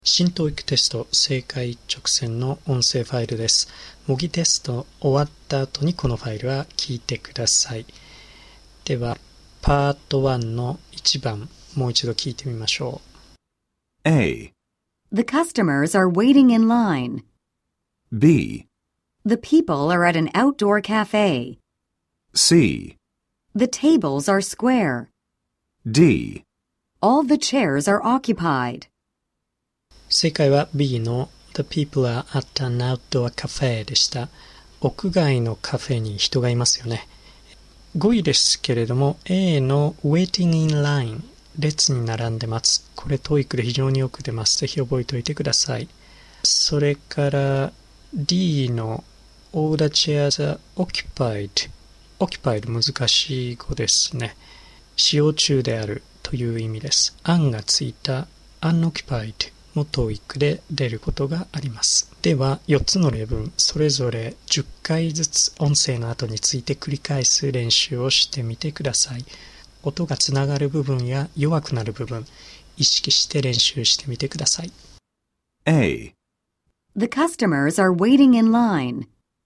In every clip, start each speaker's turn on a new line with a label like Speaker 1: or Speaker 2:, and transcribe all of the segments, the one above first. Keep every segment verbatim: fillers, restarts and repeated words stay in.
Speaker 1: 新トーイックテスト正解一直線の音声ファイルです。模擬テスト終わった後にこのファイルは聞いてください。では、パートワンのいちばん、もう一度聞いてみましょ
Speaker 2: う。A.
Speaker 3: The customers are waiting in line.
Speaker 2: B.
Speaker 3: The people are at an outdoor cafe.
Speaker 2: C.
Speaker 3: The tables are square.
Speaker 2: D.
Speaker 3: All the chairs are occupied.
Speaker 1: 正解は B の The people are at an outdoor cafe でした。屋外のカフェに人がいますよね。ごいですけれども A の Waiting in line 列に並んで待つ。これ トーイック で非常によく出ます。ぜひ覚えておいてください。それから D の All the chairs are occupied occupied 難しい語ですね。使用中であるという意味です。案がついた unoccupiedも トーイック で出ることがあります。ではよっつの例文それぞれじゅっかいずつ音声の後について繰り返す練習をしてみてください。音がつながる部分や弱くなる部分意識して練習してみてください。
Speaker 2: A.
Speaker 3: The customers are waiting in line.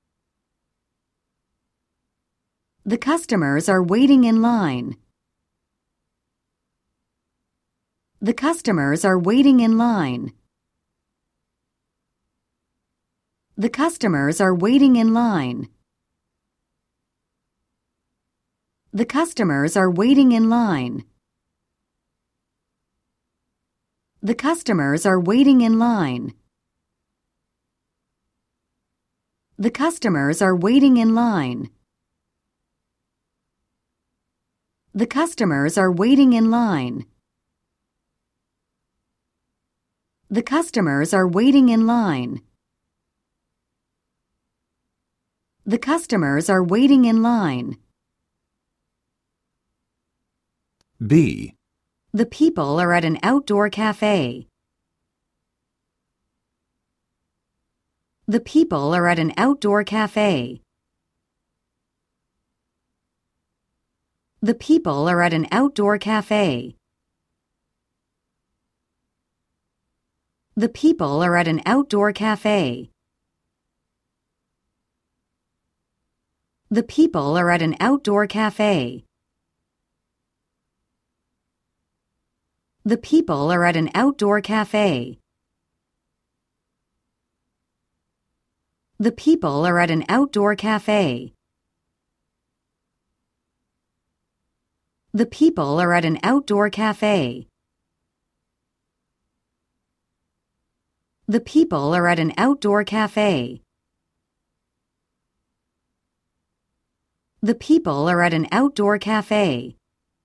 Speaker 3: The customers are waiting in line. The customers are waiting in line. The customers are waiting in line. The customers are waiting in line. The customers are waiting in line. The customers are waiting in line. The customers are waiting in line. The customers are waiting in line. The customers are waiting in line.
Speaker 2: B.
Speaker 3: The people are at an outdoor cafe. The people are at an outdoor cafe. The people are at an outdoor cafe. The people are at an outdoor cafe. The people are at an outdoor cafe. The people are at an outdoor cafe. The people are at an outdoor cafe. The people are at an outdoor cafe. The people are at an outdoor cafe. The people are at an outdoor cafe.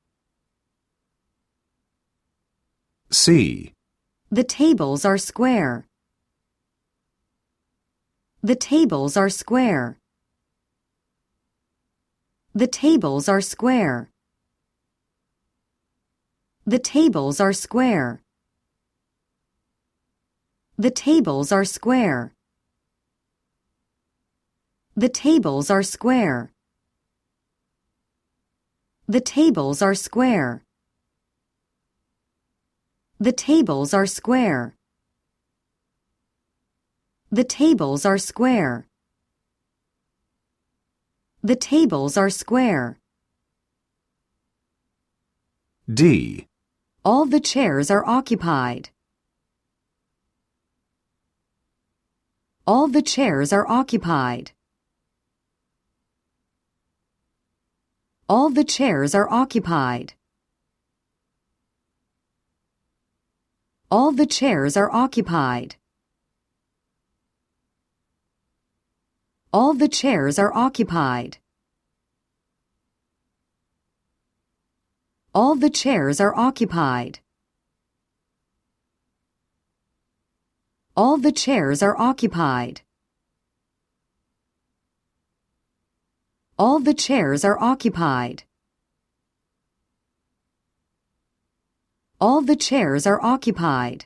Speaker 2: C.
Speaker 3: The tables are square. The tables are square. The tables are square. The tables are square. The tables are square. The tables are square. The tables are square. The tables are square. The tables are square. The tables are square.
Speaker 2: D.
Speaker 3: All the chairs are occupied. All the chairs are occupied. All the chairs are occupied. All the chairs are occupied. All the chairs are occupied. All the chairs are occupied. All the chairs are occupied. All the chairs are occupied. All the chairs are occupied.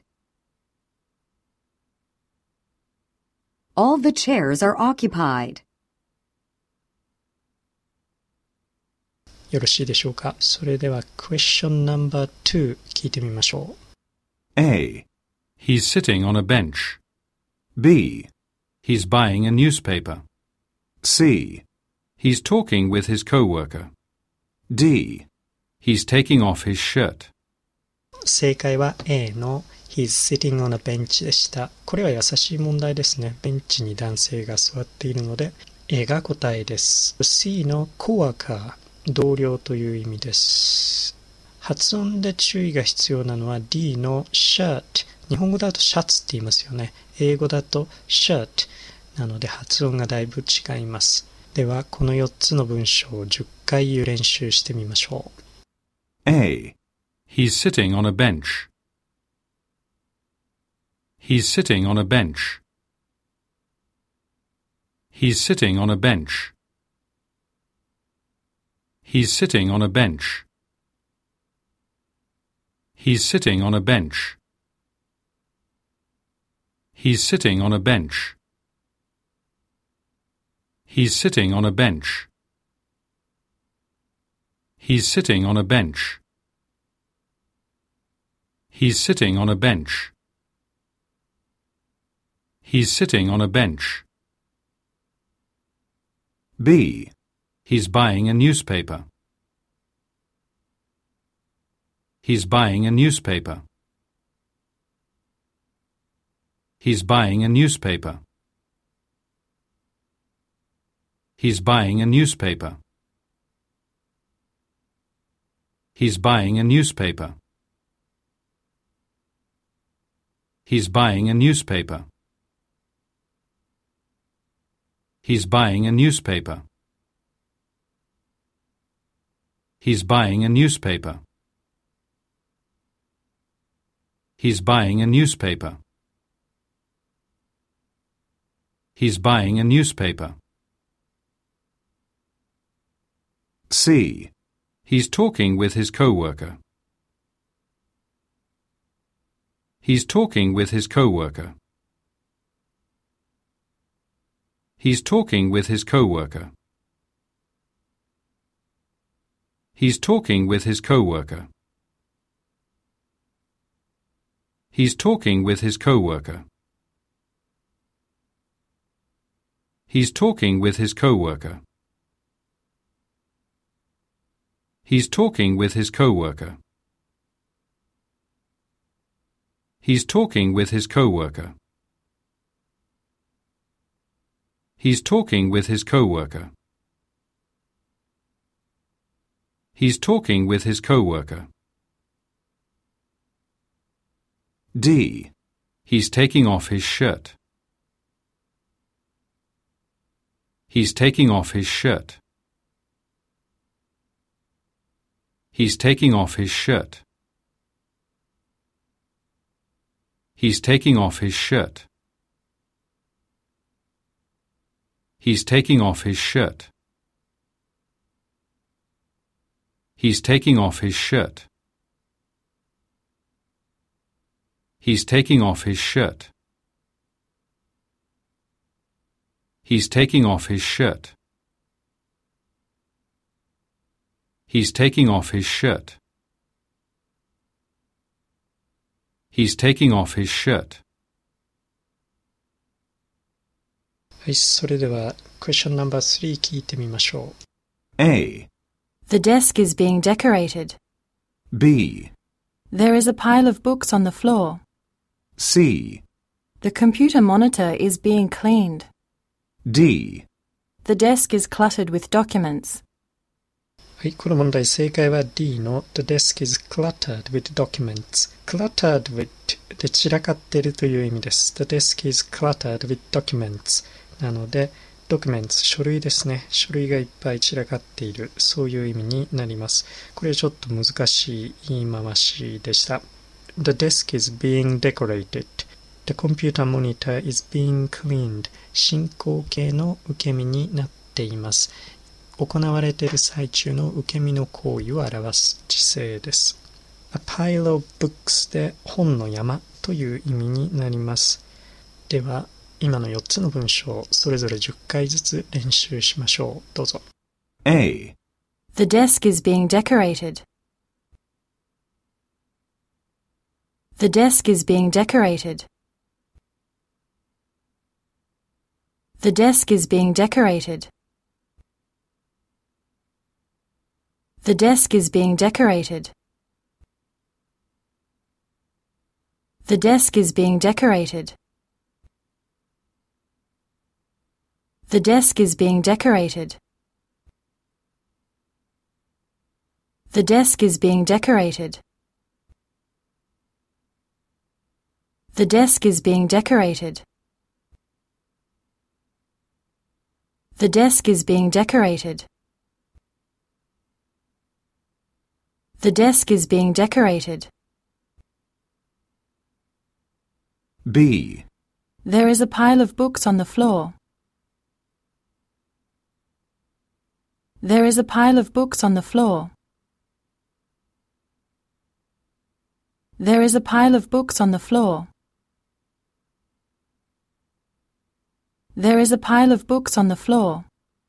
Speaker 3: All the chairs are occupied.
Speaker 1: よろしいでしょうか。それでは Question ナンバーツー 聞いてみましょう。
Speaker 2: A.
Speaker 4: He's sitting on a bench.
Speaker 2: B,
Speaker 4: He's buying a newspaper.
Speaker 2: C,
Speaker 4: He's talking with his co-worker.
Speaker 2: D,
Speaker 4: He's taking off his shirt.
Speaker 1: 正解は A の He's sitting on a bench でした。これは優しい問題ですね。ベンチに男性が座っているので A が答えです。C の coworker 同僚という意味です。発音で注意が必要なのは D の shirt。日本語だとシャツって言いますよね。英語だと shirt なので発音がだいぶ違います。ではこのよっつの文章をじゅっかい練習してみましょう。
Speaker 2: A,
Speaker 4: He's sitting on a bench. He's sitting on a bench. He's sitting on a bench. He's sitting on a bench. He's sitting on a bench. He's sitting on a bench. He's sitting on a bench. He's sitting on a bench. He's sitting on a bench. He's sitting on a bench.
Speaker 2: B,
Speaker 4: He's buying a newspaper. He's buying a newspaper. He's buying a newspaper. He's buying a newspaper. He's buying a newspaper. He's buying a newspaper. He's buying a newspaper. He's buying a newspaper. He's buying a newspaper. He's buying a newspaper.
Speaker 2: C,
Speaker 4: He's talking with his co-worker. He's talking with his co-worker. He's talking with his co-worker. He's talking with his co-worker. He's talking with his co-worker. He's talking with his co-worker. He's talking with his co-worker. He's talking with his co-worker. He's talking with his co-worker. He's talking with his co-worker.
Speaker 2: D,
Speaker 4: He's taking off his shirt. He's taking off his shirt. He's taking off his shirt. He's taking off his shirt. He's taking off his shirt. He's taking off his shirt. He's taking off his shirt. He's taking off his shirt. He's taking off his shirt. He's taking off his shirt.
Speaker 1: はい、それでは Question ナンバースリー聞いてみましょう。
Speaker 2: A,
Speaker 5: The desk is being decorated.
Speaker 2: B,
Speaker 5: There is a pile of books on the floor.
Speaker 2: C,
Speaker 5: The computer monitor is being cleaned.
Speaker 2: D,
Speaker 5: The desk is cluttered with documents.
Speaker 1: はい、この問題正解は D の The desk is cluttered with documents. cluttered with で散らかっているという意味です。The desk is cluttered with documents. なので、documents 書類ですね。書類がいっぱい散らかっている。そういう意味になります。これはちょっと難しい言い回しでした。The desk is being decorated. The computer monitor is being cleaned. 進行形の受け身になっています。行われている最中の受け身の行為を表す時制です。A pile of books で本の山という意味になります。では、今のよっつの文章、それぞれじゅっかいずつ練習しましょう。どうぞ。
Speaker 2: A,
Speaker 5: The desk is being decorated. The desk is being decorated. The desk is being decorated. The desk is being decorated. The desk is being decorated. The desk is being decorated. The desk is being decorated. The desk is being decorated. The desk is being decorated. The desk is being decorated.
Speaker 2: B.
Speaker 5: There is a pile of books on the floor. There is a pile of books on the floor. There is a pile of books on the floor. There is a pile of books on the floor.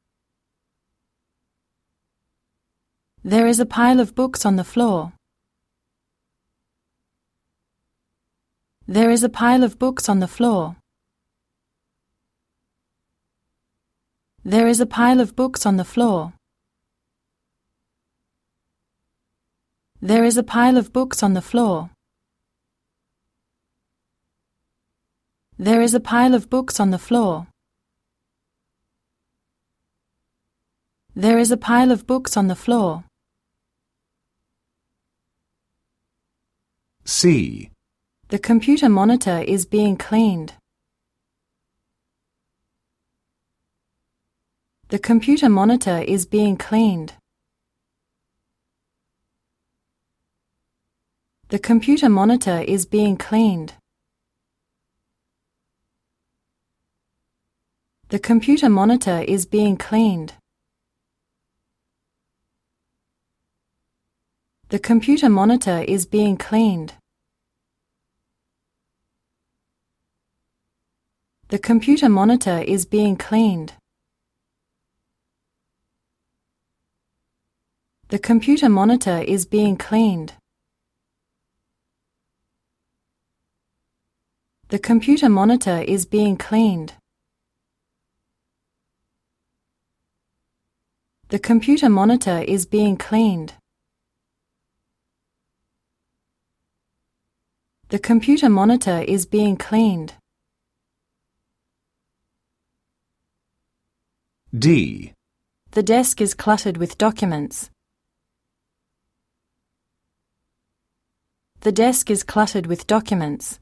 Speaker 5: There is a pile of books on the floor. There is a pile of books on the floor. There is a pile of books on the floor. There is a pile of books on the floor. There is a pile of books on the floor. There is a pile of books on the floor.
Speaker 2: C.
Speaker 5: The computer monitor is being cleaned. The computer monitor is being cleaned. The computer monitor is being cleaned. The computer monitor is being cleaned. The computer monitor is being cleaned. The computer monitor is being cleaned. The computer monitor is being cleaned. The computer monitor is being cleaned. The computer monitor is being cleaned. The computer monitor is being cleaned.
Speaker 2: D.
Speaker 5: The desk is cluttered with documents. The desk is cluttered with documents.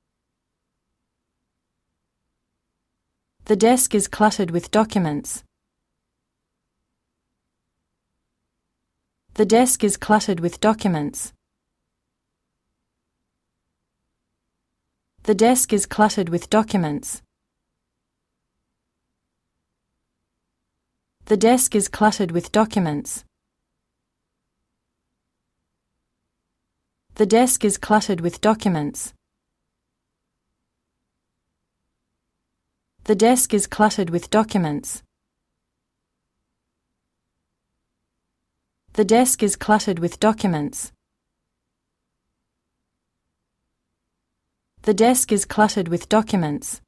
Speaker 5: The desk is cluttered with documents. The desk is cluttered with documents. The desk is cluttered with documents. The desk is cluttered with documents. The desk is cluttered with documents. The desk is cluttered with documents. The desk is cluttered with documents. The desk is cluttered with documents.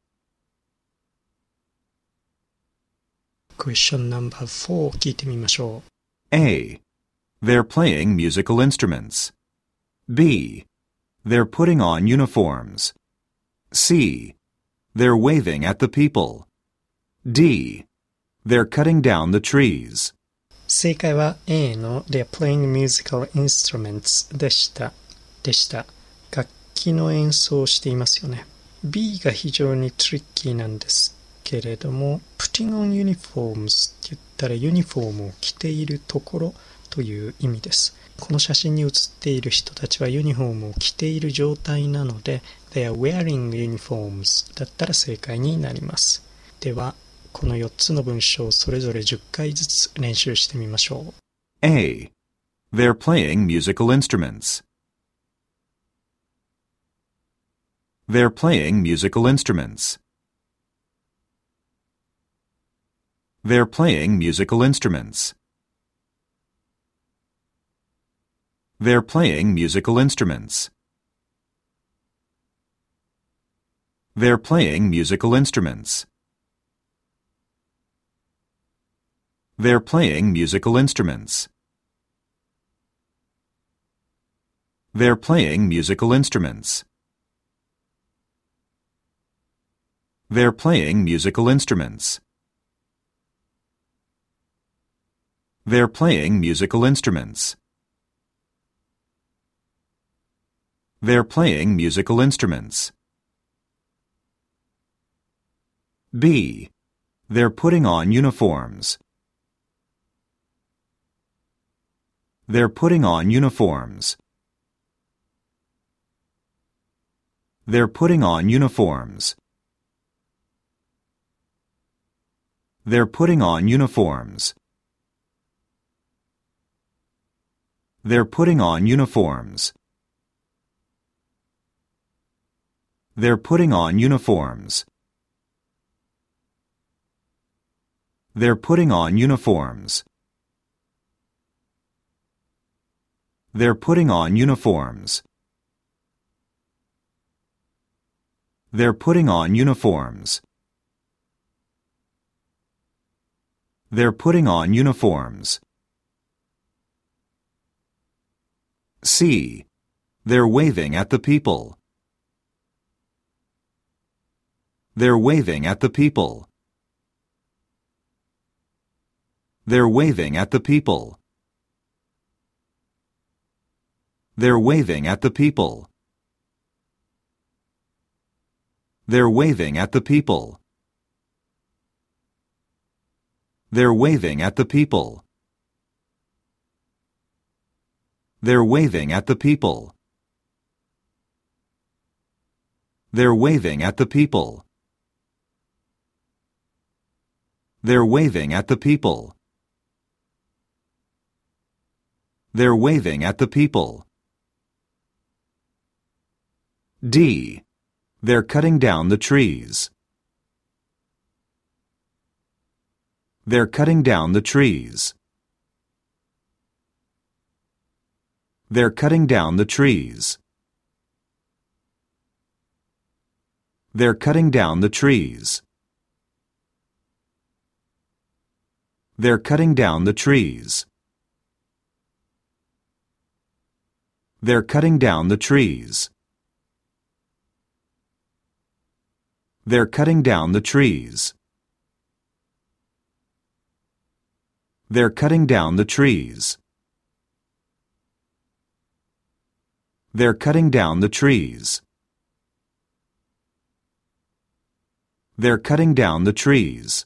Speaker 1: Question number four 聞いてみましょう。
Speaker 2: A. They're playing musical instruments. B. They're putting on uniforms. C. They're waving at the people. D. They're cutting down the trees.
Speaker 1: 正解は A の They're playing musical instruments でした。でした。楽器の演奏をしていますよね。B が非常にトリッキーなんですけれども、putting on uniforms って言ったらユニフォームを着ているところという意味です。この写真に写っている人たちはユニフォームを着ている状態なので、They are wearing uniforms だったら正解になります。では、このよっつの文章をそれぞれじゅっかいずつ練習してみましょう。
Speaker 2: A. They're playing musical instruments. They're playing musical instruments. They're playing musical instruments. They're playing musical instruments. They're playing musical instruments. They're playing musical instruments. They're playing musical instruments. They're playing musical instruments. They're playing musical instruments. They're playing musical instruments. B. They're putting on uniforms. They're putting on uniforms. They're putting on uniforms. They're putting on uniforms. They're putting on uniforms. They're putting on uniforms. They're putting on uniforms. They're putting on uniforms. They're putting on uniforms. They're putting on uniforms. C. They're waving at the people. They're waving at the people. They're waving at the people. They're waving at the people. They're waving at the people. They're waving at the people. They're waving at the people. They're waving at the people. They're waving at the people. They're waving at the people. D. They're cutting down the trees. They're cutting down the trees. They're cutting down the trees. They're cutting down the trees. They're cutting down the trees. They're cutting down the trees. They're cutting down the trees. They're cutting down the trees. They're cutting down the trees. They're cutting down the trees.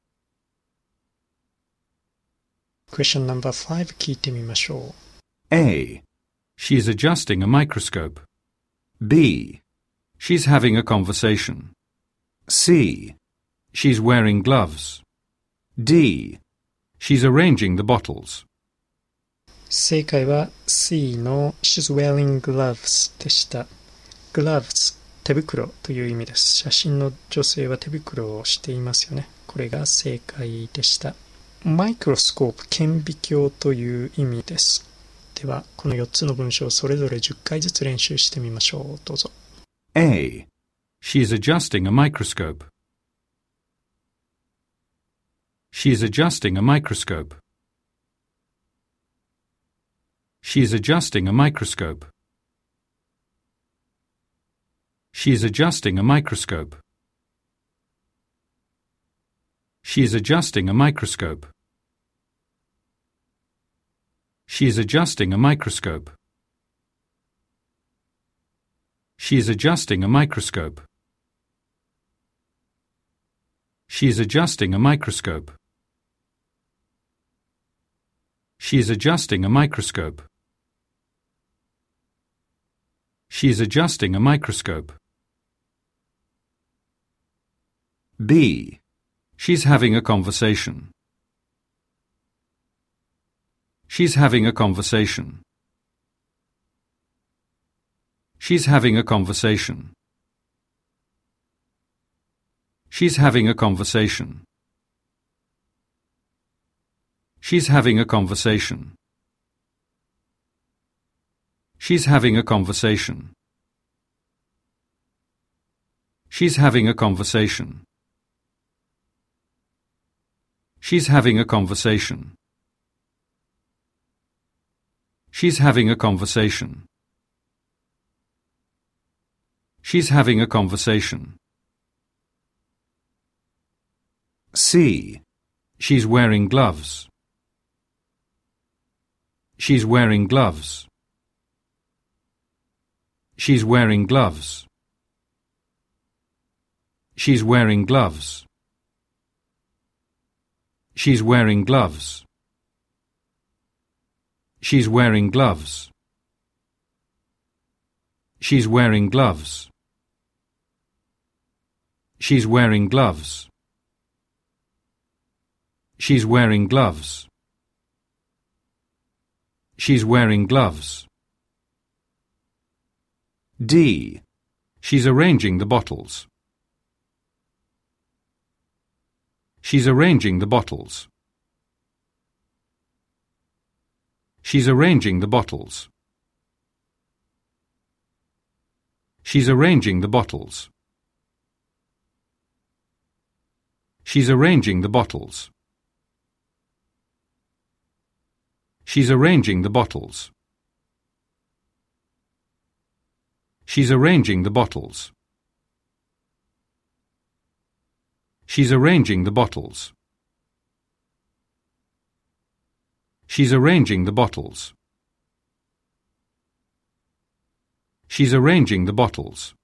Speaker 1: Question number five 聞いてみましょう。
Speaker 2: A.
Speaker 4: She's adjusting a microscope.
Speaker 2: B.
Speaker 4: She's having a conversation.
Speaker 2: C.
Speaker 4: She's wearing gloves.
Speaker 2: D.
Speaker 4: She's arranging the bottles.
Speaker 1: 正解は C の She's wearing gloves でした。gloves 手袋という意味です。写真の女性は手袋をしていますよね。これが正解でした。マイクロスコープ顕微鏡という意味です。ではこのよっつの文章をそれぞれじゅっかいずつ練習してみましょう。どうぞ。
Speaker 2: A.
Speaker 4: She's adjusting a microscope. She's adjusting a microscope. She's adjusting a microscope. She's adjusting a microscope. She's adjusting a microscope. She's adjusting a microscope. She's adjusting a microscope. She's adjusting a microscope. She's adjusting a microscope. She's adjusting a microscope.
Speaker 2: B.
Speaker 4: She's having a conversation. She's having a conversation. She's having a conversation. She's having a conversation. She's having a conversation. She's having a conversation. She's having a conversation. She's having a conversation. She's having a conversation. She's having a conversation.
Speaker 2: C.
Speaker 4: She's wearing gloves. She's wearing gloves. She's wearing gloves. She's wearing gloves. She's wearing gloves. She's wearing gloves. She's wearing gloves. She's wearing gloves. She's wearing gloves. She's wearing gloves.
Speaker 2: D.
Speaker 4: She's arranging the bottles. She's arranging the bottles. She's arranging the bottles. She's arranging the bottles. She's arranging the bottles. She's arranging the bottles. She's arranging the bottles. She's arranging the bottles. She's arranging the bottles. She's arranging the bottles.